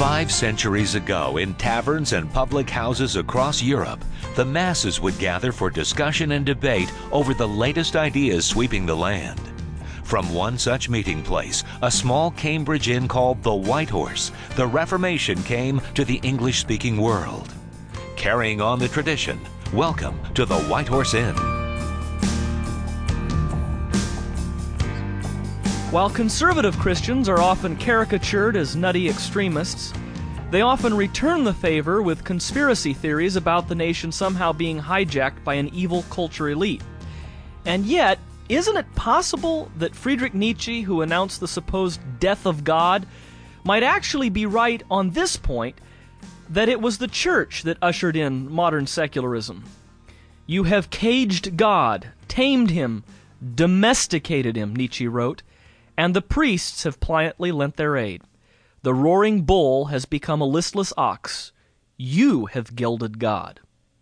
5 centuries ago, in taverns and public houses across Europe, the masses would gather for discussion and debate over the latest ideas sweeping the land. From one such meeting place, a small Cambridge inn called the White Horse, the Reformation came to the English-speaking world. Carrying on the tradition, welcome to the White Horse Inn. While conservative Christians are often caricatured as nutty extremists, they often return the favor with conspiracy theories about the nation somehow being hijacked by an evil culture elite. And yet, isn't it possible that Friedrich Nietzsche, who announced the supposed death of God, might actually be right on this point, that it was the church that ushered in modern secularism? You have caged God, tamed him, domesticated him, Nietzsche wrote, and the priests have pliantly lent their aid. The roaring bull has become a listless ox. You have gelded God.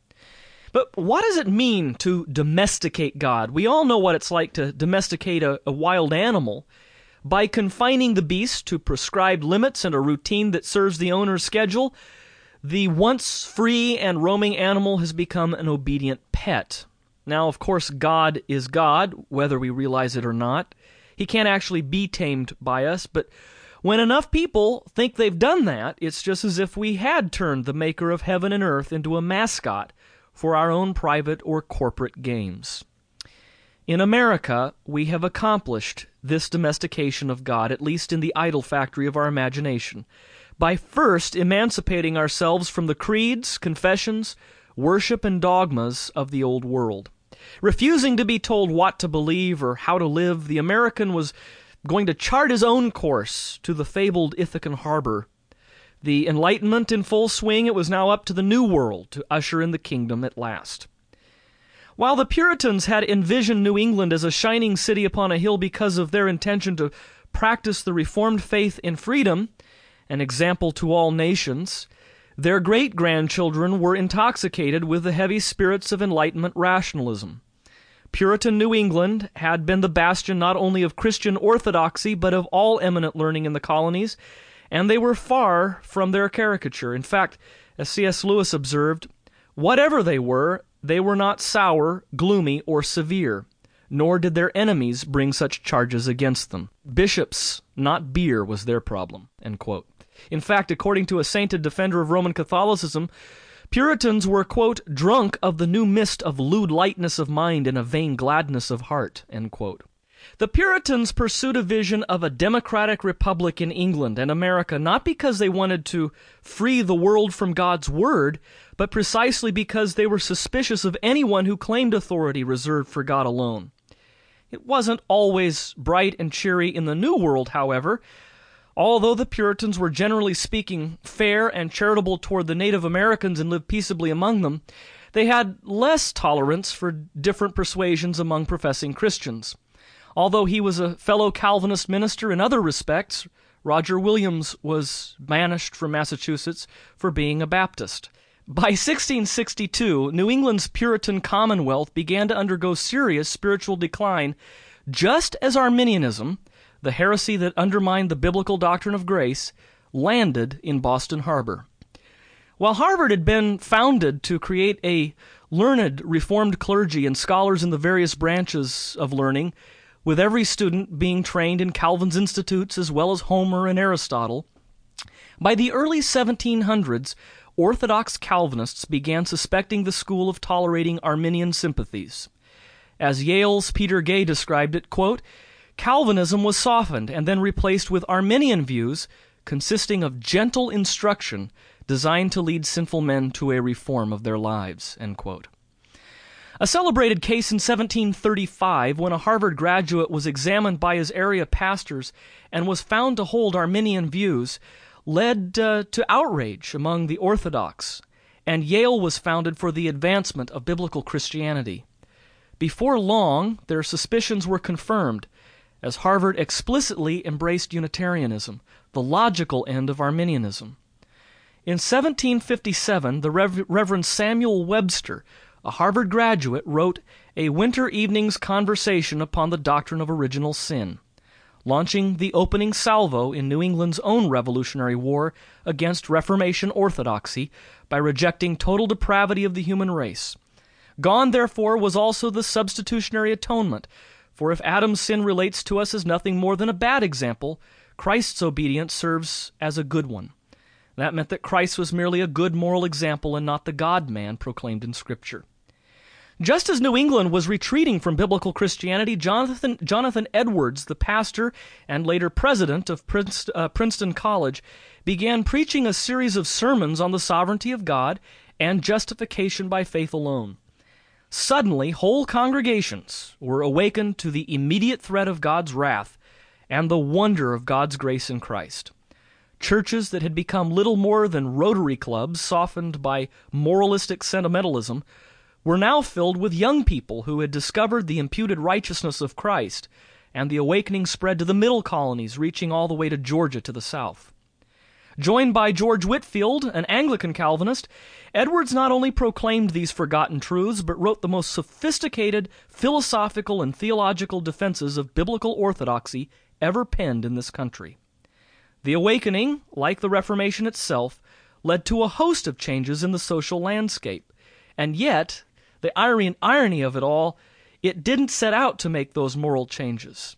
But what does it mean to domesticate God? We all know what it's like to domesticate a wild animal. By confining the beast to prescribed limits and a routine that serves the owner's schedule, the once free and roaming animal has become an obedient pet. Now, of course, God is God, whether we realize it or not. He can't actually be tamed by us, but when enough people think they've done that, it's just as if we had turned the maker of heaven and earth into a mascot for our own private or corporate games. In America, we have accomplished this domestication of God, at least in the idol factory of our imagination, by first emancipating ourselves from the creeds, confessions, worship, and dogmas of the old world. Refusing to be told what to believe or how to live, the American was going to chart his own course to the fabled Ithacan harbor. The Enlightenment in full swing, it was now up to the New World to usher in the kingdom at last. While the Puritans had envisioned New England as a shining city upon a hill because of their intention to practice the Reformed faith in freedom, an example to all nations, their great-grandchildren were intoxicated with the heavy spirits of Enlightenment rationalism. Puritan New England had been the bastion not only of Christian orthodoxy, but of all eminent learning in the colonies, and they were far from their caricature. In fact, as C.S. Lewis observed, whatever they were not sour, gloomy, or severe, nor did their enemies bring such charges against them. Bishops, not beer, was their problem, end quote. In fact, according to a sainted defender of Roman Catholicism, Puritans were, quote, drunk of the new mist of lewd lightness of mind and a vain gladness of heart, end quote. The Puritans pursued a vision of a democratic republic in England and America, not because they wanted to free the world from God's word, but precisely because they were suspicious of anyone who claimed authority reserved for God alone. It wasn't always bright and cheery in the New World, however. Although the Puritans were generally speaking fair and charitable toward the Native Americans and lived peaceably among them, they had less tolerance for different persuasions among professing Christians. Although he was a fellow Calvinist minister in other respects, Roger Williams was banished from Massachusetts for being a Baptist. By 1662, New England's Puritan Commonwealth began to undergo serious spiritual decline, just as Arminianism, the heresy that undermined the biblical doctrine of grace, landed in Boston Harbor. While Harvard had been founded to create a learned Reformed clergy and scholars in the various branches of learning, with every student being trained in Calvin's institutes as well as Homer and Aristotle, by the early 1700s, Orthodox Calvinists began suspecting the school of tolerating Arminian sympathies. As Yale's Peter Gay described it, quote, Calvinism was softened and then replaced with Arminian views consisting of gentle instruction designed to lead sinful men to a reform of their lives, end quote. A celebrated case in 1735 when a Harvard graduate was examined by his area pastors and was found to hold Arminian views led to outrage among the Orthodox, and Yale was founded for the advancement of biblical Christianity. Before long, their suspicions were confirmed, as Harvard explicitly embraced Unitarianism, the logical end of Arminianism. In 1757, the Reverend Samuel Webster, a Harvard graduate, wrote A Winter Evening's Conversation upon the Doctrine of Original Sin. launching the opening salvo in New England's own Revolutionary War against Reformation orthodoxy by rejecting total depravity of the human race. Gone, therefore, was also the substitutionary atonement, for if Adam's sin relates to us as nothing more than a bad example, Christ's obedience serves as a good one. That meant that Christ was merely a good moral example and not the God-man proclaimed in Scripture. Just as New England was retreating from biblical Christianity, Jonathan Edwards, the pastor and later president of Princeton College, began preaching a series of sermons on the sovereignty of God and justification by faith alone. Suddenly, whole congregations were awakened to the immediate threat of God's wrath and the wonder of God's grace in Christ. Churches that had become little more than Rotary clubs softened by moralistic sentimentalism were now filled with young people who had discovered the imputed righteousness of Christ, and the awakening spread to the middle colonies, reaching all the way to Georgia to the south. Joined by George Whitefield, an Anglican Calvinist, Edwards not only proclaimed these forgotten truths, but wrote the most sophisticated philosophical and theological defenses of biblical orthodoxy ever penned in this country. The awakening, like the Reformation itself, led to a host of changes in the social landscape, and yet, the irony of it all, it didn't set out to make those moral changes.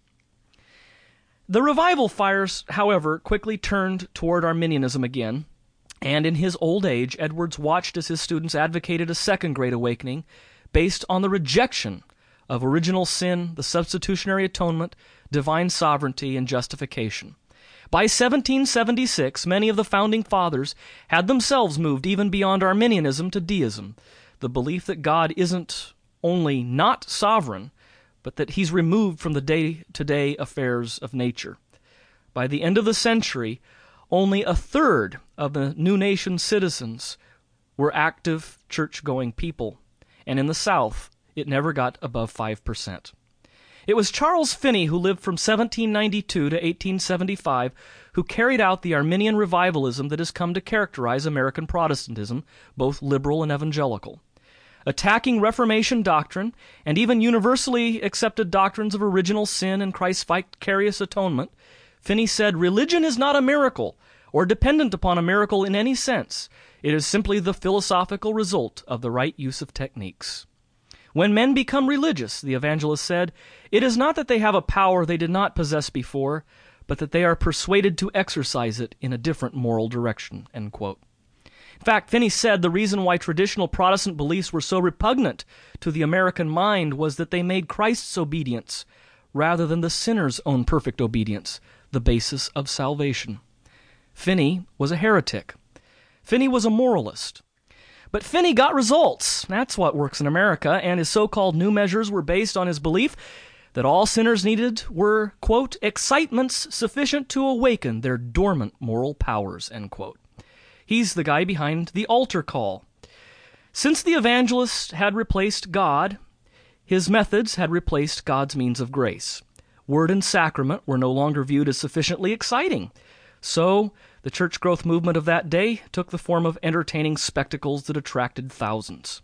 The revival fires, however, quickly turned toward Arminianism again, and in his old age, Edwards watched as his students advocated a second Great Awakening based on the rejection of original sin, the substitutionary atonement, divine sovereignty, and justification. By 1776, many of the founding fathers had themselves moved even beyond Arminianism to deism, the belief that God isn't only not sovereign, but that he's removed from the day-to-day affairs of nature. By the end of the century, only a third of the new nation's citizens were active church-going people, and in the South, it never got above 5%. It was Charles Finney, who lived from 1792 to 1875, who carried out the Arminian revivalism that has come to characterize American Protestantism, both liberal and evangelical. Attacking Reformation doctrine and even universally accepted doctrines of original sin and Christ's vicarious atonement, Finney said, "Religion is not a miracle or dependent upon a miracle in any sense. It is simply the philosophical result of the right use of techniques." When men become religious, the evangelist said, it is not that they have a power they did not possess before, but that they are persuaded to exercise it in a different moral direction. End quote. In fact, Finney said the reason why traditional Protestant beliefs were so repugnant to the American mind was that they made Christ's obedience, rather than the sinner's own perfect obedience, the basis of salvation. Finney was a heretic. Finney was a moralist. But Finney got results. That's what works in America, and his so-called new measures were based on his belief that all sinners needed were, quote, excitements sufficient to awaken their dormant moral powers, end quote. He's the guy behind the altar call. Since the evangelist had replaced God, his methods had replaced God's means of grace. Word and sacrament were no longer viewed as sufficiently exciting. So, the church growth movement of that day took the form of entertaining spectacles that attracted thousands.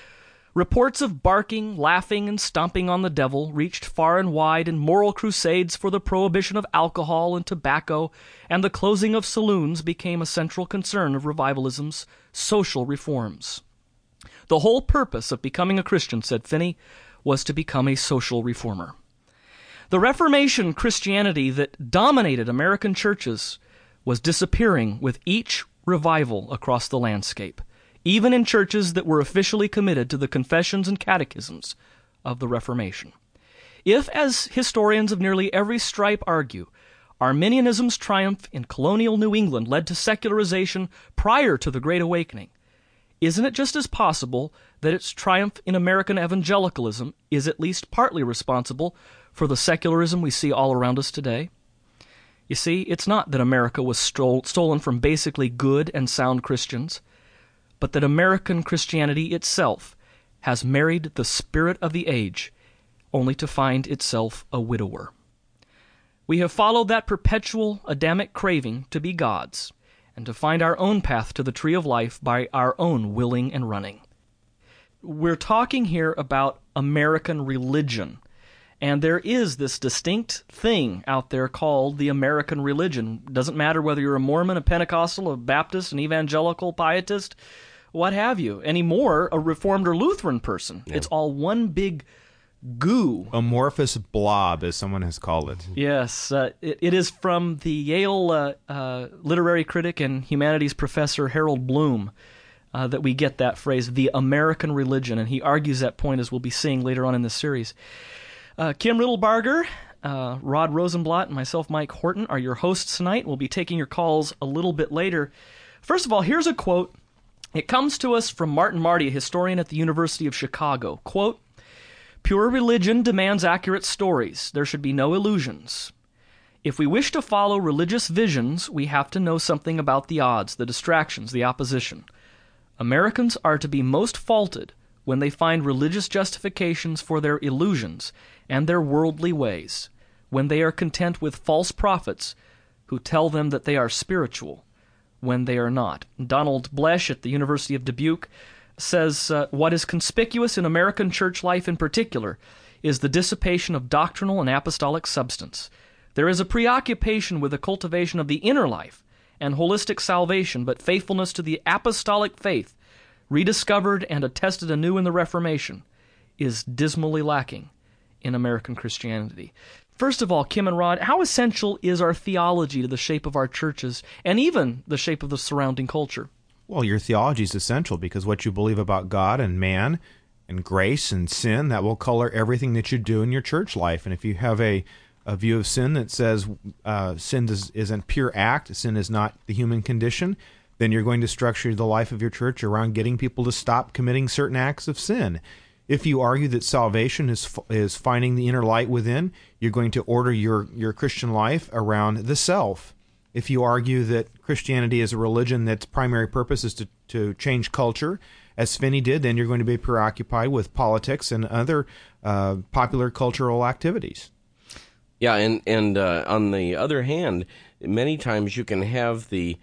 Reports of barking, laughing, and stomping on the devil reached far and wide in moral crusades for the prohibition of alcohol and tobacco, and the closing of saloons became a central concern of revivalism's social reforms. The whole purpose of becoming a Christian, said Finney, was to become a social reformer. The Reformation Christianity that dominated American churches was disappearing with each revival across the landscape, even in churches that were officially committed to the confessions and catechisms of the Reformation. If, as historians of nearly every stripe argue, Arminianism's triumph in colonial New England led to secularization prior to the Great Awakening, isn't it just as possible that its triumph in American evangelicalism is at least partly responsible for the secularism we see all around us today? You see, it's not that America was stolen from basically good and sound Christians, but that American Christianity itself has married the spirit of the age, only to find itself a widower. We have followed that perpetual Adamic craving to be gods, and to find our own path to the tree of life by our own willing and running. We're talking here about American religion, And there is this distinct thing out there called the American religion. Doesn't matter whether you're a Mormon, a Pentecostal, a Baptist, an evangelical, pietist, what have you, anymore, a Reformed or Lutheran person. Yeah. It's all one big goo. Amorphous blob, as someone has called it. Yes, it is from the Yale literary critic and humanities professor Harold Bloom that we get that phrase, the American religion, and he argues that point, as we'll be seeing later on in this series. Kim Riddlebarger, Rod Rosenblatt, and myself, Mike Horton, are your hosts tonight. We'll be taking your calls a little bit later. First of all, here's a quote. It comes to us from Martin Marty, a historian at the University of Chicago. Quote, "Pure religion demands accurate stories. There should be no illusions. If we wish to follow religious visions, we have to know something about the odds, the distractions, the opposition. Americans are to be most faulted when they find religious justifications for their illusions and their worldly ways, when they are content with false prophets who tell them that they are spiritual when they are not." Donald Blesch at the University of Dubuque says, what is conspicuous in American church life in particular is the dissipation of doctrinal and apostolic substance. There is a preoccupation with the cultivation of the inner life and holistic salvation, but faithfulness to the apostolic faith, rediscovered and attested anew in the Reformation, is dismally lacking in American Christianity. First of all, Kim and Rod, how essential is our theology to the shape of our churches and even the shape of the surrounding culture? Well, your theology is essential because what you believe about God and man and grace and sin, that will color everything that you do in your church life. And if you have a view of sin that says sin is a pure act, sin is not the human condition, then you're going to structure the life of your church around getting people to stop committing certain acts of sin. If you argue that salvation is finding the inner light within, you're going to order your Christian life around the self. If you argue that Christianity is a religion that's primary purpose is to change culture, as Finney did, then you're going to be preoccupied with politics and other popular cultural activities. Yeah, and on the other hand, many times you can have the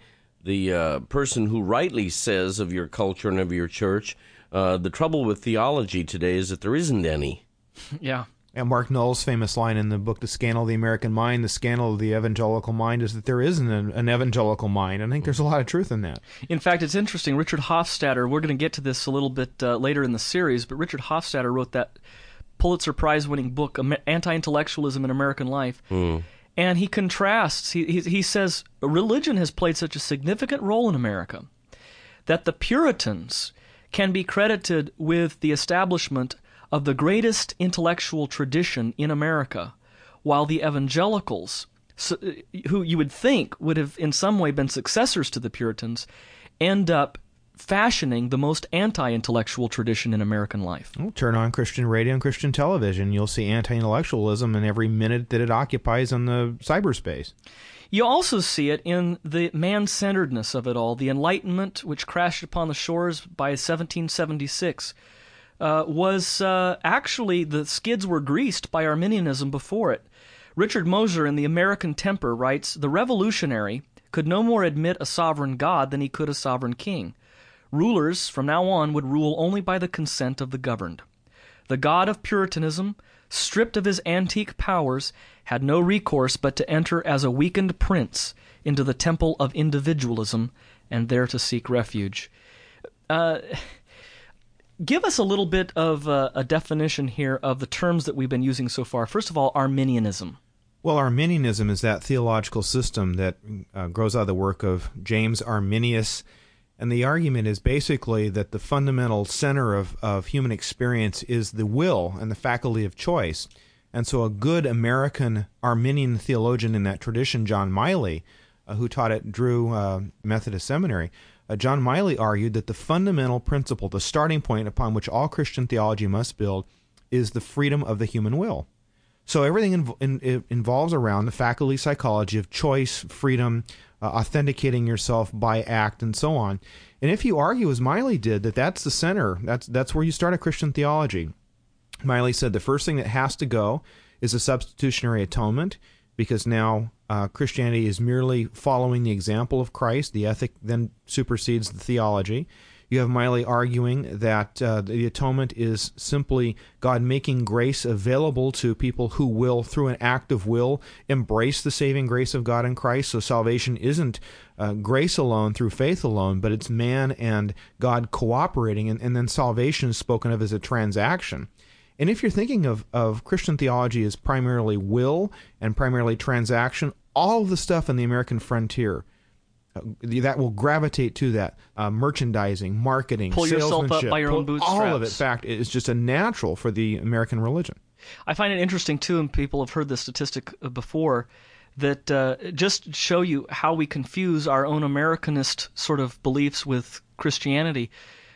person who rightly says of your culture and of your church, the trouble with theology today is that there isn't any. Yeah. And Mark Knoll's famous line in the book, The Scandal of the American Mind, the scandal of the evangelical mind is that there isn't an evangelical mind. I think there's a lot of truth in that. In fact, it's interesting. Richard Hofstadter, we're going to get to this a little bit later in the series, but Richard Hofstadter wrote that Pulitzer Prize-winning book, Anti-Intellectualism in American Life. And he contrasts, he says, religion has played such a significant role in America that the Puritans can be credited with the establishment of the greatest intellectual tradition in America, while the evangelicals, who you would think would have in some way been successors to the Puritans, end up fashioning the most anti-intellectual tradition in American life. Well, turn on Christian radio and Christian television. You'll see anti-intellectualism in every minute that it occupies on the cyberspace. You also see it in the man-centeredness of it all. The Enlightenment, which crashed upon the shores by 1776, was actually, the skids were greased by Arminianism before it. Richard Moser in The American Temper writes, "The revolutionary could no more admit a sovereign God than he could a sovereign king. Rulers, from now on, would rule only by the consent of the governed. The God of Puritanism, stripped of his antique powers, had no recourse but to enter as a weakened prince into the temple of individualism and there to seek refuge." Give us a little bit of a definition here of the terms that we've been using so far. First of all, Arminianism. Well, Arminianism is that theological system that grows out of the work of James Arminius. And the argument is basically that the fundamental center of human experience is the will and the faculty of choice. And so a good American Arminian theologian in that tradition, John Miley, who taught at Drew Methodist Seminary, John Miley argued that the fundamental principle, the starting point upon which all Christian theology must build, is the freedom of the human will. So everything involves around the faculty psychology of choice, freedom, authenticating yourself by act, and so on. And if you argue, as Miley did, that that's the center, that's where you start a Christian theology. Miley said the first thing that has to go is a substitutionary atonement, because now Christianity is merely following the example of Christ. The ethic then supersedes the theology. You have Miley arguing that the atonement is simply God making grace available to people who will, through an act of will, embrace the saving grace of God in Christ. So salvation isn't grace alone through faith alone, but it's man and God cooperating, and then salvation is spoken of as a transaction. And if you're thinking of Christian theology as primarily will and primarily transaction, all of the stuff in the American frontier that will gravitate to that, merchandising, marketing, pull yourself salesmanship, up by your own bootstraps. All of it, in fact, is just a natural for the American religion. I find it interesting, too, and people have heard this statistic before, that just show you how we confuse our own Americanist sort of beliefs with Christianity.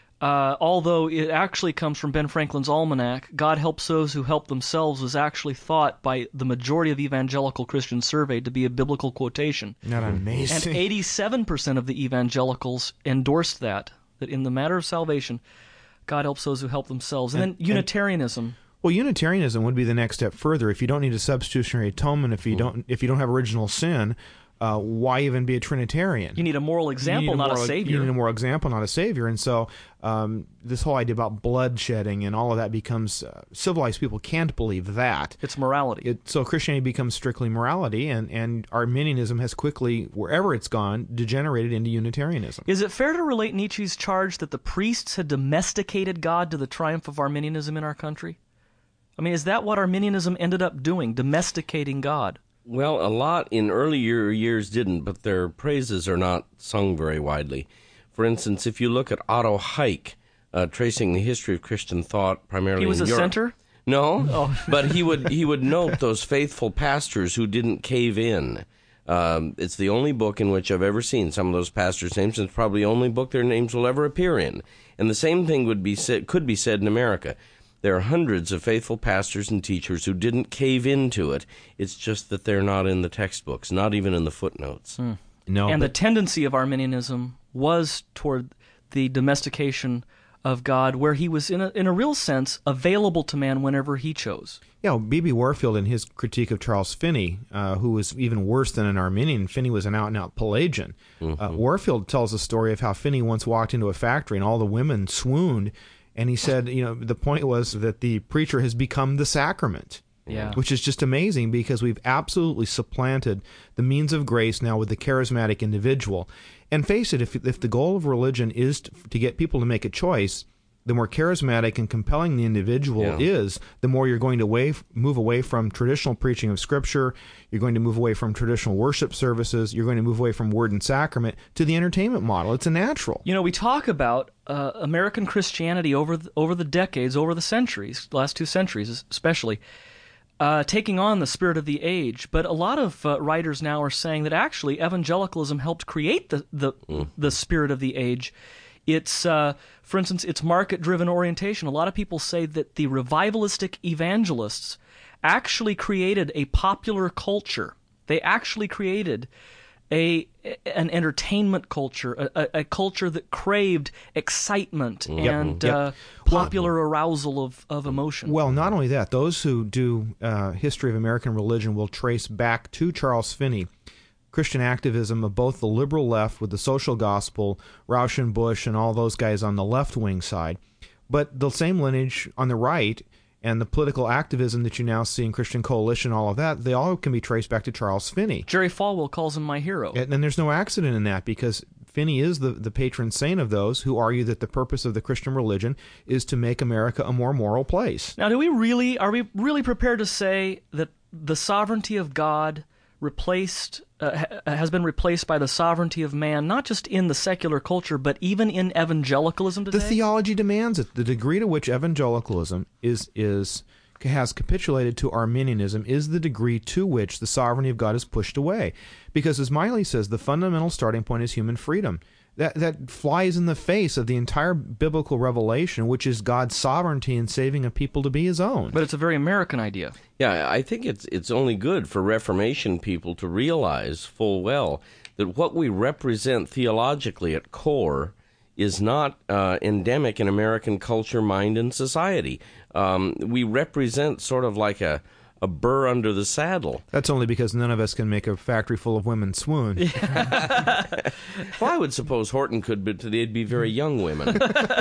Although it actually comes from Ben Franklin's Almanac, God Helps Those Who Help Themselves was actually thought by the majority of evangelical Christians surveyed to be a biblical quotation. Not amazing. And 87% of the evangelicals endorsed that in the matter of salvation, God helps those who help themselves. And then Unitarianism. Well, Unitarianism would be the next step further. If you don't need a substitutionary atonement, if you don't have original sin, why even be a Trinitarian? You need a moral example, not a savior. You need a moral example, not a savior. And so this whole idea about bloodshedding and all of that becomes civilized people can't believe that. It's morality. So Christianity becomes strictly morality, and Arminianism has quickly, wherever it's gone, degenerated into Unitarianism. Is it fair to relate Nietzsche's charge that the priests had domesticated God to the triumph of Arminianism in our country? I mean, is that what Arminianism ended up doing, domesticating God? Well, a lot in earlier years didn't, but their praises are not sung very widely. For instance, if you look at Otto Hike, tracing the history of Christian thought primarily in Europe. He was a center? No, but he would note those faithful pastors who didn't cave in. It's the only book in which I've ever seen some of those pastors' names, and it's probably the only book their names will ever appear in. And the same thing could be said in America. There are hundreds of faithful pastors and teachers who didn't cave into it. It's just that they're not in the textbooks, not even in the footnotes. No, and the tendency of Arminianism was toward the domestication of God, where he was, in a real sense, available to man whenever he chose. Yeah, B.B. Warfield, in his critique of Charles Finney, who was even worse than an Arminian, Finney was an out-and-out Pelagian. Warfield tells a story of how Finney once walked into a factory and all the women swooned. And he said, the point was that the preacher has become the sacrament, which is just amazing because we've absolutely supplanted the means of grace now with the charismatic individual. And face it, if the goal of religion is to get people to make a choice, the more charismatic and compelling the individual is, the more you're going to move away from traditional preaching of Scripture, you're going to move away from traditional worship services, you're going to move away from word and sacrament to the entertainment model. It's a natural. We talk about American Christianity over the decades, over the centuries, the last 2 centuries especially, taking on the spirit of the age. But a lot of writers now are saying that actually evangelicalism helped create the spirit of the age. It's, for instance, it's market-driven orientation. A lot of people say that the revivalistic evangelists actually created a popular culture. They actually created an entertainment culture, a culture that craved excitement and popular arousal of emotion. Well, not only that, those who do history of American religion will trace back to Charles Finney Christian activism of both the liberal left with the social gospel, Rauschenbusch and all those guys on the left-wing side, but the same lineage on the right and the political activism that you now see in Christian Coalition, all of that, they all can be traced back to Charles Finney. Jerry Falwell calls him my hero. And there's no accident in that because Finney is the patron saint of those who argue that the purpose of the Christian religion is to make America a more moral place. Now, are we really prepared to say that the sovereignty of God has been replaced by the sovereignty of man, not just in the secular culture, but even in evangelicalism today? The theology demands it. The degree to which evangelicalism has capitulated to Arminianism is the degree to which the sovereignty of God is pushed away. Because as Miley says, the fundamental starting point is human freedom. That flies in the face of the entire biblical revelation, which is God's sovereignty in saving a people to be his own. But it's a very American idea. Yeah, I think it's only good for Reformation people to realize full well that what we represent theologically at core is not endemic in American culture, mind, and society. We represent sort of like a a burr under the saddle. That's only because none of us can make a factory full of women swoon. Well, I would suppose Horton could, but they'd be very young women.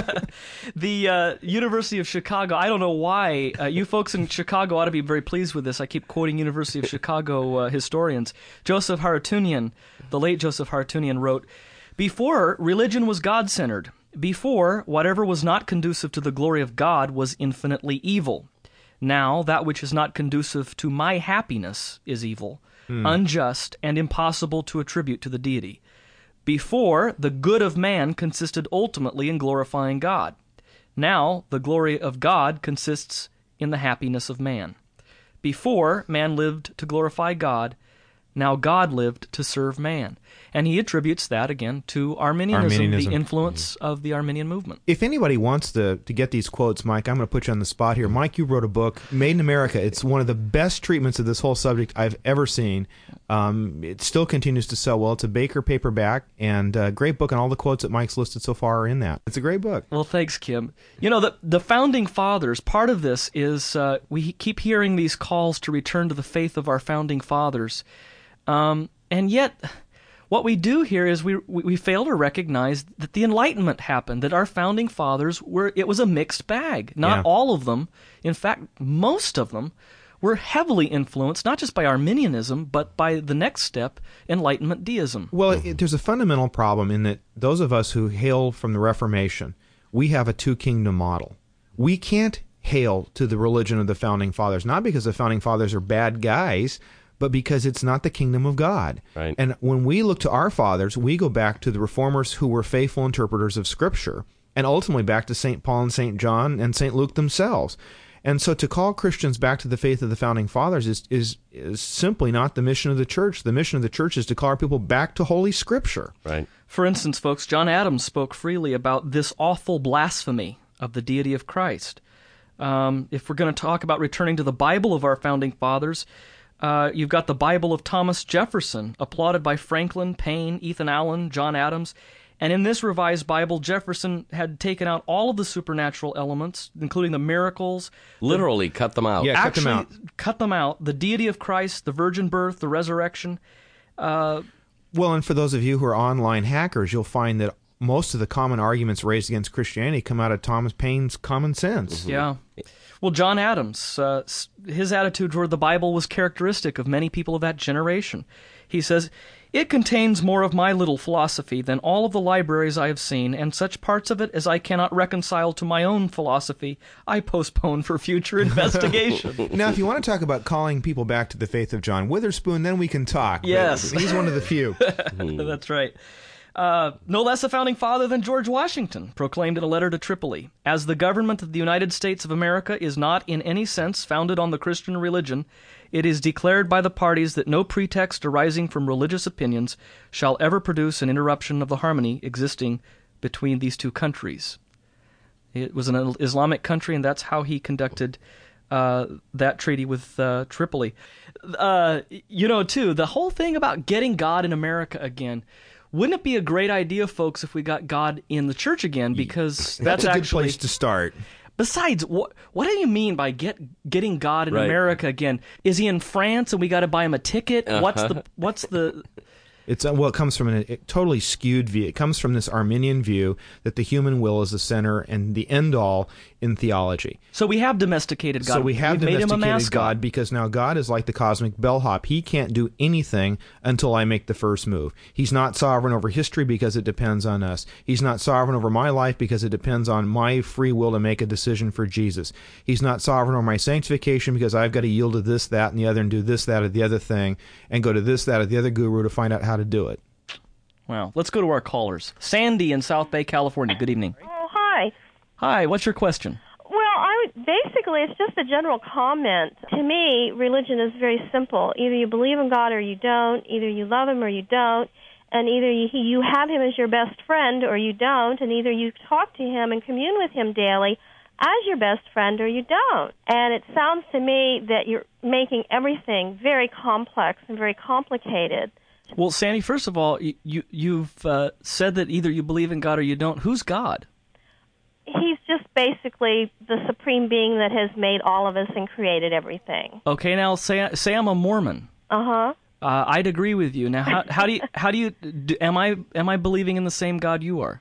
The University of Chicago, I don't know why. You folks in Chicago ought to be very pleased with this. I keep quoting University of Chicago historians. Joseph Haroutunian, the late Joseph Haroutunian, wrote, "Before, religion was God-centered. Before, whatever was not conducive to the glory of God was infinitely evil. Now, that which is not conducive to my happiness is evil, unjust, and impossible to attribute to the deity. Before, the good of man consisted ultimately in glorifying God. Now, the glory of God consists in the happiness of man. Before, man lived to glorify God. Now God lived to serve man." And he attributes that, again, to Arminianism. The influence of the Arminian movement. If anybody wants to get these quotes, Mike, I'm going to put you on the spot here. Mike, you wrote a book, Made in America. It's one of the best treatments of this whole subject I've ever seen. It still continues to sell well. It's a Baker paperback, and a great book, and all the quotes that Mike's listed so far are in that. It's a great book. Well, thanks, Kim. You know, the Founding Fathers, part of this is we keep hearing these calls to return to the faith of our Founding Fathers. And yet, what we do here is we fail to recognize that the Enlightenment happened, that our Founding Fathers it was a mixed bag. Not all of them, in fact, most of them, were heavily influenced, not just by Arminianism, but by the next step, Enlightenment deism. Well, there's a fundamental problem in that those of us who hail from the Reformation, we have a two-kingdom model. We can't hail to the religion of the Founding Fathers, not because the Founding Fathers are bad guys, but because it's not the kingdom of God. Right. And when we look to our fathers, we go back to the reformers who were faithful interpreters of Scripture, and ultimately back to St. Paul and St. John and St. Luke themselves. And so to call Christians back to the faith of the Founding Fathers is simply not the mission of the church. The mission of the church is to call our people back to Holy Scripture. Right. For instance, folks, John Adams spoke freely about this awful blasphemy of the deity of Christ. If we're going to talk about returning to the Bible of our Founding Fathers, you've got the Bible of Thomas Jefferson, applauded by Franklin, Paine, Ethan Allen, John Adams. And in this revised Bible, Jefferson had taken out all of the supernatural elements, including the miracles. Literally cut them out. Yeah, cut them out. The deity of Christ, the virgin birth, the resurrection. Well, and for those of you who are online hackers, you'll find that most of the common arguments raised against Christianity come out of Thomas Paine's common sense. Mm-hmm. Yeah. Well, John Adams, his attitude toward the Bible was characteristic of many people of that generation. He says, "It contains more of my little philosophy than all of the libraries I have seen, and such parts of it as I cannot reconcile to my own philosophy, I postpone for future investigation." Now, if you want to talk about calling people back to the faith of John Witherspoon, then we can talk. Yes. He's one of the few. That's right. No less a founding father than George Washington proclaimed in a letter to Tripoli, "As the government of the United States of America is not in any sense founded on the Christian religion, it is declared by the parties that no pretext arising from religious opinions shall ever produce an interruption of the harmony existing between these two countries." It was an Islamic country, and that's how he conducted that treaty with Tripoli. Too, the whole thing about getting God in America again. Wouldn't it be a great idea, folks, if we got God in the church again? Because that's a good actually place to start. Besides, what do you mean by getting God in Right. America again? Is he in France and we got to buy him a ticket? What's the? It comes from a totally skewed view. It comes from this Arminian view that the human will is the center and the end all in theology. So we have domesticated God. So we have We've made him a domesticated mascot. God because now God is like the cosmic bellhop. He can't do anything until I make the first move. He's not sovereign over history because it depends on us. He's not sovereign over my life because it depends on my free will to make a decision for Jesus. He's not sovereign over my sanctification because I've got to yield to this, that, and the other and do this, that, or the other thing and go to this, that, or the other guru to find out how to do it. Well, let's go to our callers. Sandy in South Bay, California. Good evening. Oh, hi. Hi, what's your question? Well, basically, it's just a general comment. To me, religion is very simple. Either you believe in God or you don't. Either you love him or you don't. And either you have him as your best friend or you don't. And either you talk to him and commune with him daily as your best friend or you don't. And it sounds to me that you're making everything very complex and very complicated. Well, Sandy, first of all, you've said that either you believe in God or you don't. Who's God? He's just basically the supreme being that has made all of us and created everything. Okay, now say I'm a Mormon. Uh-huh. I'd agree with you. Now, am I believing in the same God you are?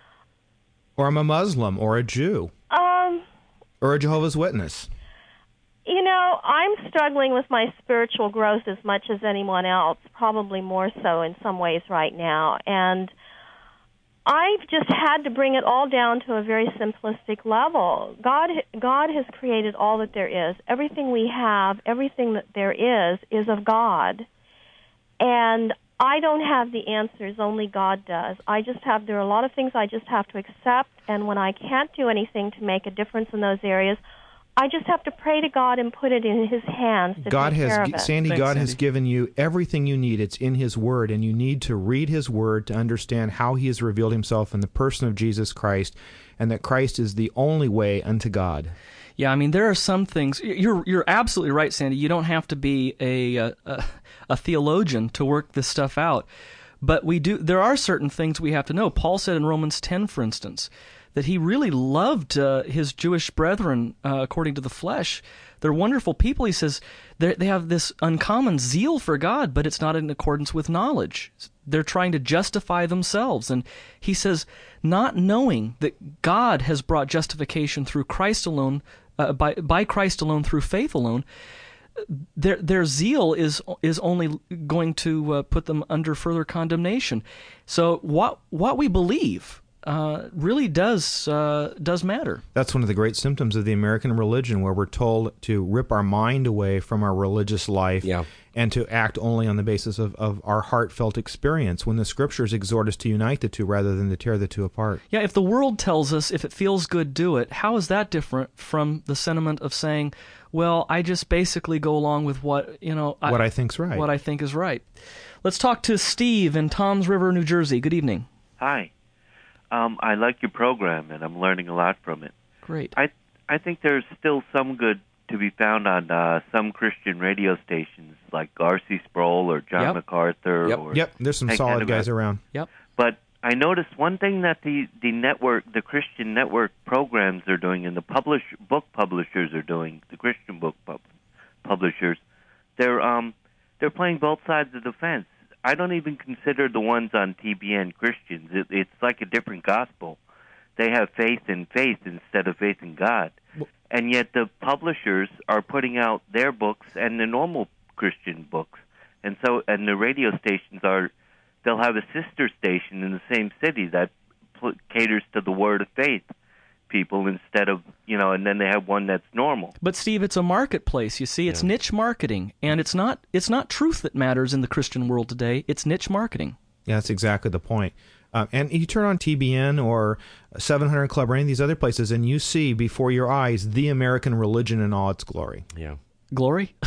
Or I'm a Muslim or a Jew. Or a Jehovah's Witness. You know, I'm struggling with my spiritual growth as much as anyone else, probably more so in some ways right now. And I've just had to bring it all down to a very simplistic level. God has created all that there is. Everything we have, everything that there is of God. And I don't have the answers, only God does. There are a lot of things I just have to accept, and when I can't do anything to make a difference in those areas, I just have to pray to God and put it in His hands to take care of it. Sandy, Thanks, God Sandy. has given you everything you need. It's in His Word, and you need to read His Word to understand how He has revealed Himself in the person of Jesus Christ, and that Christ is the only way unto God. Yeah, I mean, there are some things. You're absolutely right, Sandy. You don't have to be a theologian to work this stuff out, but we do. There are certain things we have to know. Paul said in Romans 10, for instance, that he really loved his Jewish brethren according to the flesh. They're wonderful people. He says they have this uncommon zeal for God, but it's not in accordance with knowledge. They're trying to justify themselves. And he says, not knowing that God has brought justification through Christ alone, by Christ alone, through faith alone, their zeal is only going to put them under further condemnation. So what we believe really does matter. That's one of the great symptoms of the American religion, where we're told to rip our mind away from our religious life and to act only on the basis of our heartfelt experience, when the Scriptures exhort us to unite the two rather than to tear the two apart. Yeah, if the world tells us, if it feels good, do it, how is that different from the sentiment of saying, well, I just basically go along with what I think's right. What I think is right. Let's talk to Steve in Toms River, New Jersey. Good evening. Hi. I like your program, and I'm learning a lot from it. Great. I think there's still some good to be found on some Christian radio stations, like R.C. Sproul or John MacArthur. Yep, there's some solid guys around. Yep. But I noticed one thing that the network, the Christian network programs are doing, and the book publishers are doing, the Christian book publishers, they're playing both sides of the fence. I don't even consider the ones on TBN Christians. It's like a different gospel. They have faith in faith instead of faith in God. And yet the publishers are putting out their books and the normal Christian books. And the radio stations they'll have a sister station in the same city that caters to the word of faith people instead of, and then they have one that's normal. But Steve, it's a marketplace, you see. It's niche marketing, and it's not truth that matters in the Christian world today. It's niche marketing. Yeah, that's exactly the point. And you turn on TBN or 700 Club or any of these other places, and you see before your eyes the American religion in all its glory. Yeah. Glory?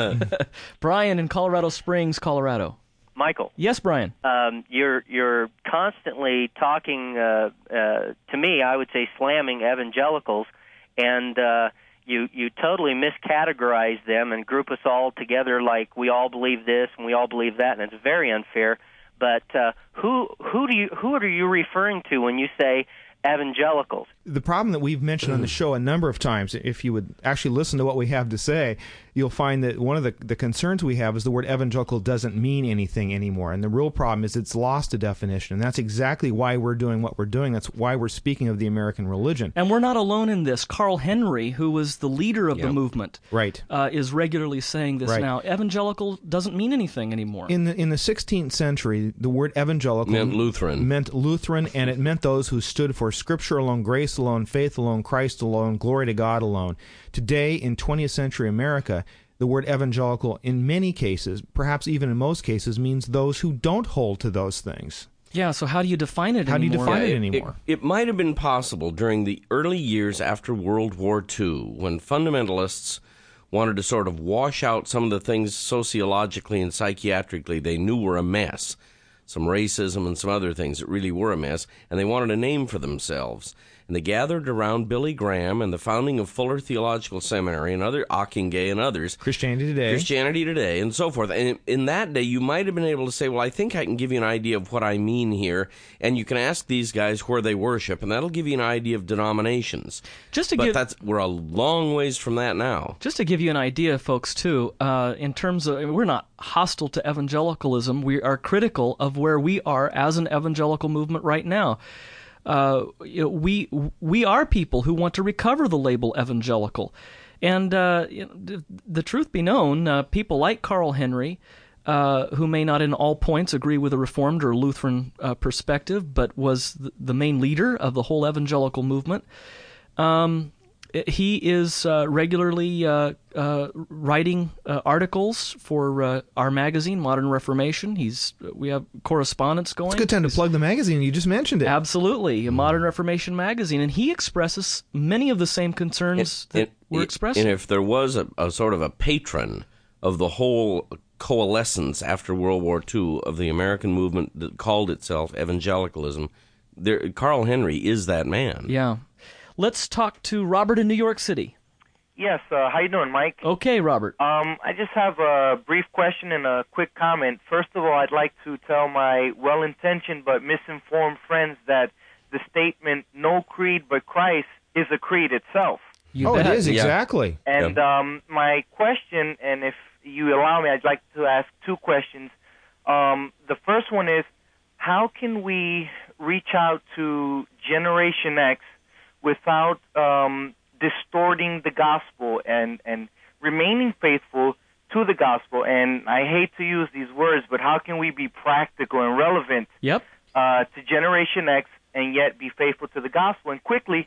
Brian in Colorado Springs, Colorado. Michael. Yes, Brian. You're constantly talking to me. I would say slamming evangelicals, and you totally miscategorize them and group us all together like we all believe this and we all believe that, and it's very unfair. But who are you referring to when you say evangelicals? The problem that we've mentioned on the show a number of times, if you would actually listen to what we have to say, you'll find that one of the concerns we have is the word evangelical doesn't mean anything anymore. And the real problem is it's lost a definition. And that's exactly why we're doing what we're doing. That's why we're speaking of the American religion. And we're not alone in this. Carl Henry, who was the leader of the movement, is regularly saying this now. Evangelical doesn't mean anything anymore. In the 16th century, the word evangelical meant Lutheran, and it meant those who stood for Scripture alone, grace alone, faith alone, Christ alone, glory to God alone. Today, in 20th century America, the word evangelical, in many cases, perhaps even in most cases, means those who don't hold to those things. Yeah, so how do you define it anymore? It might have been possible during the early years after World War II, when fundamentalists wanted to sort of wash out some of the things sociologically and psychiatrically they knew were a mess, some racism and some other things that really were a mess, and they wanted a name for themselves. and they gathered around Billy Graham and the founding of Fuller Theological Seminary and other Ockenga and others. Christianity Today, and so forth. And in that day, you might have been able to say, well, I think I can give you an idea of what I mean here, and you can ask these guys where they worship, and that'll give you an idea of denominations. We're a long ways from that now. Just to give you an idea, folks, too, in terms of, we're not hostile to evangelicalism. We are critical of where we are as an evangelical movement right now. We are people who want to recover the label evangelical. And the truth be known, people like Carl Henry, who may not in all points agree with a Reformed or Lutheran perspective, but was the main leader of the whole evangelical movement, he is regularly writing articles for our magazine, Modern Reformation. We have correspondence going. It's a good time to plug the magazine. You just mentioned it. Absolutely, a Modern Reformation magazine, and he expresses many of the same concerns that we're expressing. And if there was a sort of a patron of the whole coalescence after World War II of the American movement that called itself evangelicalism, Carl Henry is that man. Yeah. Let's talk to Robert in New York City. Yes, how you doing, Mike? Okay, Robert. I just have a brief question and a quick comment. First of all, I'd like to tell my well-intentioned but misinformed friends that the statement, no creed but Christ, is a creed itself. It is, exactly. And my question, and if you allow me, I'd like to ask two questions. The first one is, how can we reach out to Generation X without distorting the gospel and remaining faithful to the gospel? And I hate to use these words, but how can we be practical and relevant to Generation X and yet be faithful to the gospel? And quickly,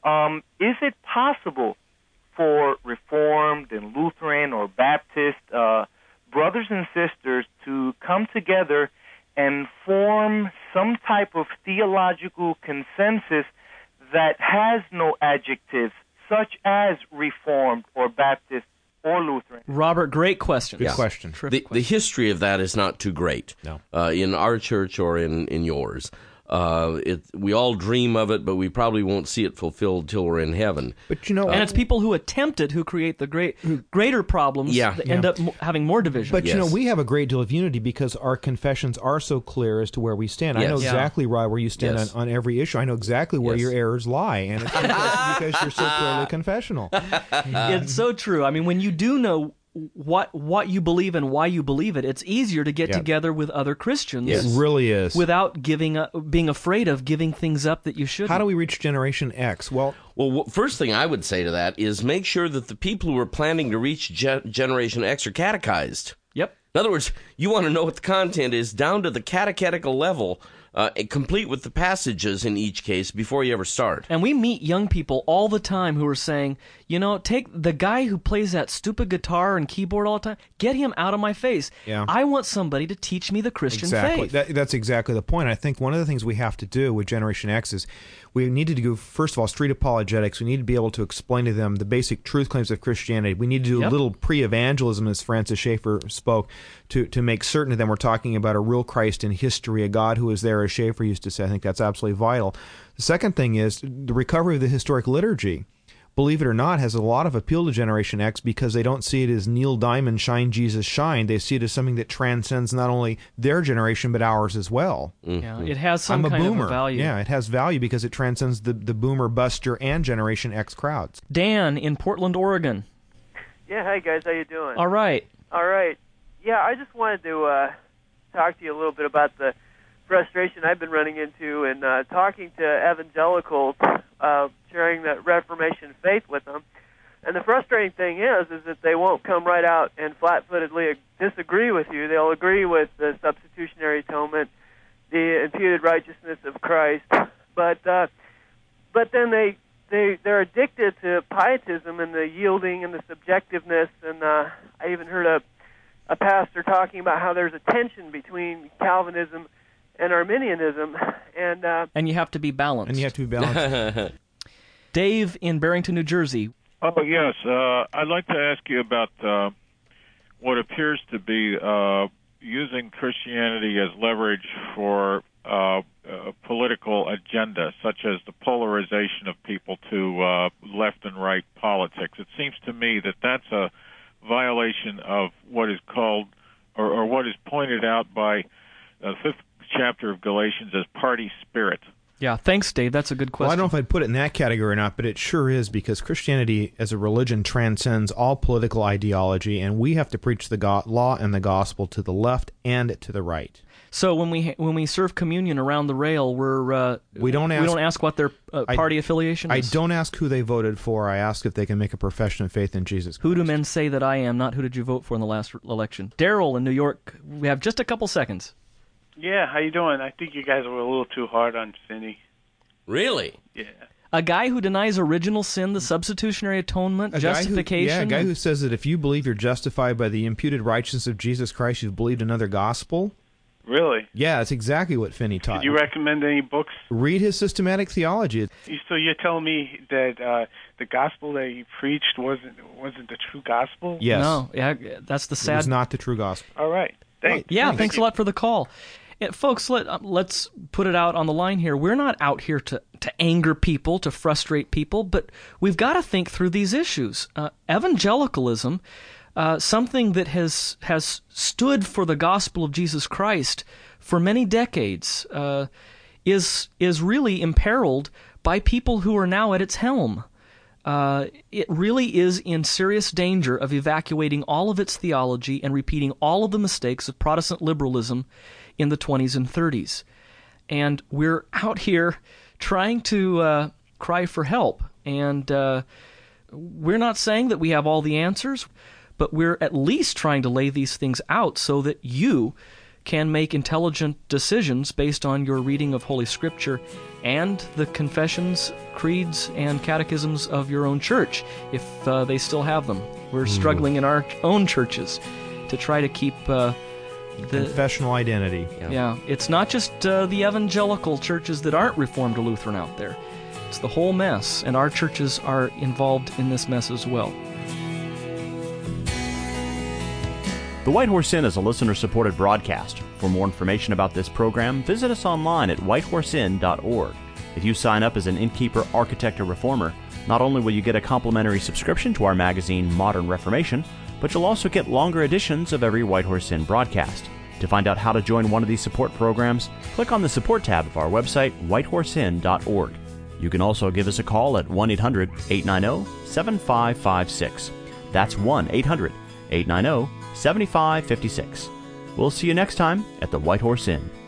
is it possible for Reformed and Lutheran or Baptist brothers and sisters to come together and form some type of theological consensus that has no adjectives, such as Reformed or Baptist or Lutheran? Robert, great question. Good question. The history of that is not too great in our church or in yours. We all dream of it, but we probably won't see it fulfilled till we're in heaven. But and it's people who attempt it who create the greater problems that end up having more division. But we have a great deal of unity because our confessions are so clear as to where we stand. I know exactly, Rod, where you stand on every issue. I know exactly where your errors lie, and it's because you're so clearly confessional. It's so true. I mean, when you do know what you believe and why you believe it, it's easier to get together with other Christians. It really is. Without being afraid of giving things up that you shouldn't. How do we reach Generation X? Well, first thing I would say to that is make sure that the people who are planning to reach Generation X are catechized. Yep. In other words, you want to know what the content is down to the catechetical level, complete with the passages in each case before you ever start. And we meet young people all the time who are saying, take the guy who plays that stupid guitar and keyboard all the time, get him out of my face. Yeah. I want somebody to teach me the Christian faith. That's exactly the point. I think one of the things we have to do with Generation X is we need to do, first of all, street apologetics. We need to be able to explain to them the basic truth claims of Christianity. We need to do a little pre-evangelism, as Francis Schaeffer spoke, to make certain to them we're talking about a real Christ in history, a God who is there, as Schaeffer used to say. I think that's absolutely vital. The second thing is the recovery of the historic liturgy. Believe it or not, has a lot of appeal to Generation X because they don't see it as Neil Diamond, Shine Jesus Shine. They see it as something that transcends not only their generation but ours as well. Mm-hmm. Yeah, it has some kind of a value. Yeah, it has value because it transcends the boomer, buster, and Generation X crowds. Dan in Portland, Oregon. Yeah, hi guys, how you doing? All right. Yeah, I just wanted to talk to you a little bit about the frustration I've been running into in talking to evangelicals, sharing the Reformation faith with them. And the frustrating thing is that they won't come right out and flat-footedly disagree with you. They'll agree with the substitutionary atonement, the imputed righteousness of Christ, but then they're addicted to pietism and the yielding and the subjectiveness. And I even heard a pastor talking about how there's a tension between Calvinism and Arminianism, and you have to be balanced. Dave in Barrington, New Jersey. Oh, yes. I'd like to ask you about what appears to be using Christianity as leverage for a political agenda, such as the polarization of people to left and right politics. It seems to me that that's a violation of what is called, or what is pointed out by the 5th chapter of Galatians as party spirit. Yeah, thanks, Dave. That's a good question. Well, I don't know if I'd put it in that category or not, but it sure is, because Christianity as a religion transcends all political ideology, and we have to preach the law and the gospel to the left and to the right. So when we serve communion around the rail, we don't ask what their party affiliation is. I don't ask who they voted for. I ask if they can make a profession of faith in Jesus Christ. Who do men say that I am? Not who did you vote for in the last election? Daryl in New York. We have just a couple seconds. Yeah, how you doing? I think you guys were a little too hard on Finney. Really? Yeah. A guy who denies original sin, the substitutionary atonement, justification. A guy who says that if you believe you're justified by the imputed righteousness of Jesus Christ, you've believed another gospel. Really? Yeah, that's exactly what Finney taught. Could you recommend any books? Read his systematic theology. So you're telling me that the gospel that he preached wasn't the true gospel? Yes. No, yeah, that's the sad. It was not the true gospel. All right. Thanks. Yeah, thanks a lot for the call. Folks, let's put it out on the line here. We're not out here to anger people, to frustrate people, but we've got to think through these issues. Evangelicalism, something that has stood for the gospel of Jesus Christ for many decades, is really imperiled by people who are now at its helm. It really is in serious danger of evacuating all of its theology and repeating all of the mistakes of Protestant liberalism in the 20s and 30s. And we're out here trying to cry for help. And we're not saying that we have all the answers, but we're at least trying to lay these things out so that you can make intelligent decisions based on your reading of Holy Scripture and the confessions, creeds, and catechisms of your own church, if they still have them. We're struggling in our own churches to try to keep the confessional identity. Yeah, it's not just the evangelical churches that aren't Reformed or Lutheran out there. It's the whole mess, and our churches are involved in this mess as well. The White Horse Inn is a listener-supported broadcast. For more information about this program, visit us online at whitehorseinn.org. If you sign up as an innkeeper, architect, or reformer, not only will you get a complimentary subscription to our magazine, Modern Reformation, but you'll also get longer editions of every White Horse Inn broadcast. To find out how to join one of these support programs, click on the Support tab of our website, whitehorseinn.org. You can also give us a call at 1-800-890-7556. That's 1-800-890-7556. We'll see you next time at the White Horse Inn.